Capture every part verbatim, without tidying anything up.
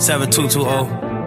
seven two two zero.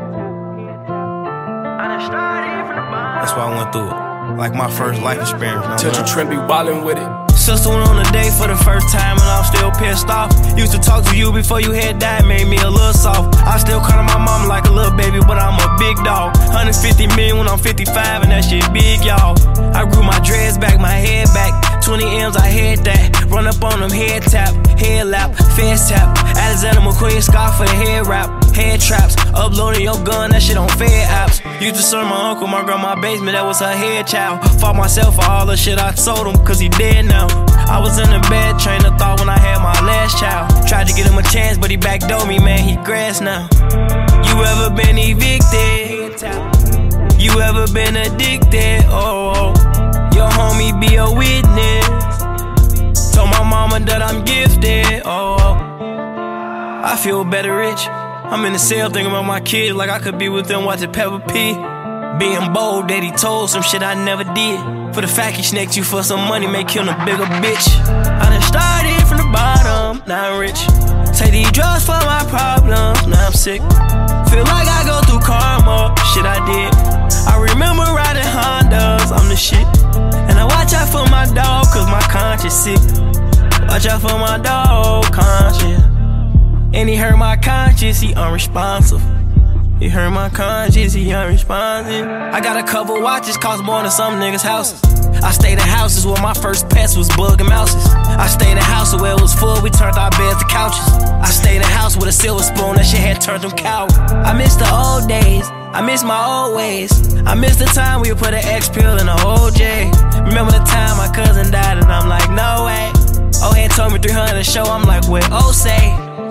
That's why I went through it. Like my first life experience. Tell you Trent be wildin' with it. Sister went on a date for the first time and I'm still pissed off. Used to talk to you before you had died, made me a little soft. I still call my mom like a little baby, but I'm a big dog. one hundred fifty million when I'm fifty-five and that shit big, y'all. I grew my dreads back, my head back. twenty M's, I had that. Run up on them, head tap, head lap, fast tap. Alexander McQueen, scarf for the head wrap. Head traps, uploading your gun, that shit on Fed apps. Used to serve my uncle, my grandma basement, that was her head child. Fought myself for all the shit I sold him, cause he dead now. I was in the bed, train of thought when I had my last child. Tried to get him a chance, but he backdoored me, man, he grass now. You ever been evicted? You ever been addicted? Oh, your homie be a witness. Told my mama that I'm gifted. Oh, I feel better rich. I'm in the cell thinking about my kids like I could be with them watching Peppa Pig. Being bold that he told some shit I never did. For the fact he snaked you for some money, make him a bigger bitch. I done started from the bottom, now I'm rich. Take these drugs for my problems, now I'm sick. Feel like I go through karma, shit I did. I remember riding Hondas, I'm the shit. And I watch out for my dog, cause my conscience sick. Watch out for my dog, conscience. And he hurt my conscience, he unresponsive. He hurt my conscience, he unresponsive. I got a couple watches, cost more than some niggas' houses. I stayed in houses where my first pets was bug and mouses. I stayed in houses where it was full, we turned our beds to couches. I stayed in a house with a silver spoon, that shit had turned them cow. I miss the old days, I miss my old ways. I miss the time we would put an X pill in a O J. Remember the time my cousin died and I'm like, no way. Oh, had told me three hundred a show, I'm like, what O say?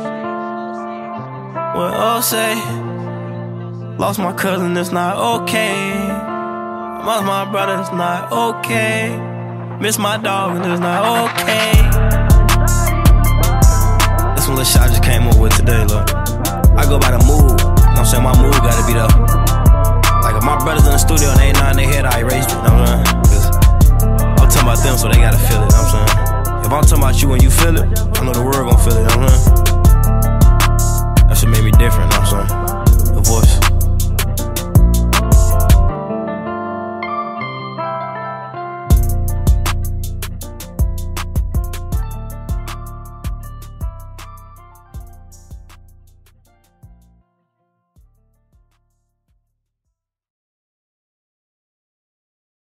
What O say? Lost my cousin, it's not okay. Lost my brother, it's not okay. Miss my dog, and it's not okay. This one little shit I just came up with today, look. I go by the mood, you know what I'm saying? My mood gotta be there. Like if my brother's in the studio and they ain't nodding their head, I erased it, you know what I'm saying? Cause I'm talking about them, so they gotta feel it, you know what I'm saying? If I'm talking about you and you feel it, I know the world gon' feel it, you know what I'm saying? That shit made me different, you know what I'm saying? The voice.